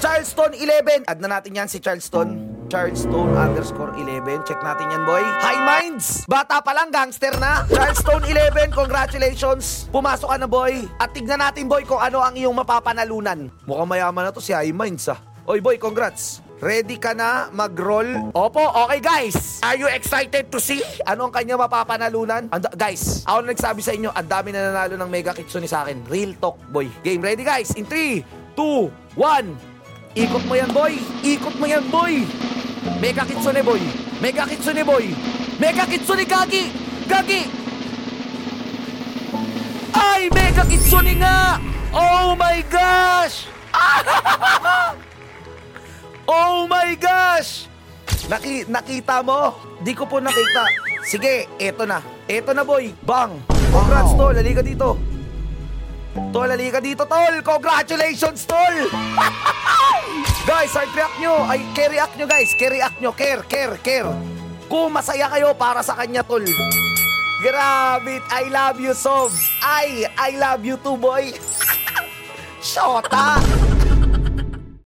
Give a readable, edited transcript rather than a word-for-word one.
Charleston 11. Add na natin yan si Charleston. Charleston _11. Check natin yan, boy. High Minds. Bata pa lang, gangster na. Charleston 11, congratulations. Pumasok ka na, boy. At tignan natin, boy, kung ano ang iyong mapapanalunan. Mukhang mayaman na to si High Minds, ah. Oy, boy, congrats. Ready ka na mag-roll? Opo, okay guys. Are you excited to see ano ang kanya mapapanalunan? Guys, ako na nagsabi sa inyo, ang dami na nanalo ng Mega Kitsune sa akin. Real talk, boy. Game ready guys? In 3, 2, 1. Ikot mo yan, boy. Ikot mo yan, boy. Mega Kitsune, boy. Mega Kitsune, boy. Mega Kitsune, Gagi. Gagi. Ay, Mega Kitsune nga. Oh my gosh. Oh my gosh! Nakita mo? Di ko po nakita. Sige, eto na. Eto na, boy. Bang! Congrats, tol. Halika dito. Tol, halika dito, tol. Congratulations, tol! Guys, heart react nyo. Ay, care react nyo, guys. Care react nyo. Care. Kung masaya kayo para sa kanya, tol. Grabe. I love you, Sob. I love you too, boy. Shota!